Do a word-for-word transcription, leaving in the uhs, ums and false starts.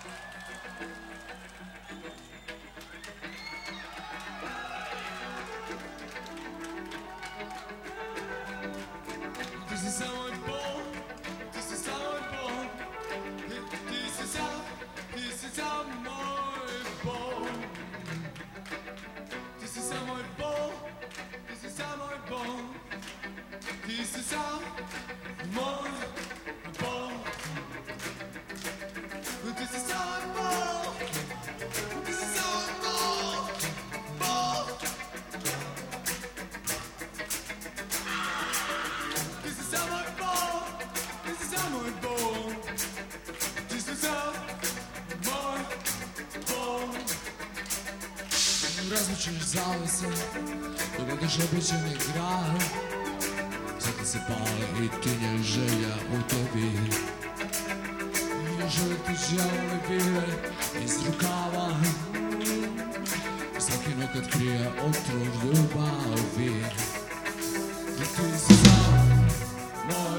Ti si samo moj bol, ti si samo moj bol, ti si samo, ti si samo moj bol. Ti si samo moj bol, ti si samo moj bol, ti si samo moj bol. Ti si samo moj bol, ti si samo moj bol, bol. Ti si samo moj bol, ti si samo moj bol, ti si samo moj bol. Razlučiš zavese, dovedeš obećani grad. Sada se pale i tinje želja u tebi. Još uvijek ti žele vire iz rukava. Svaki nokat krije otrov ljubavi. I ti si samo moj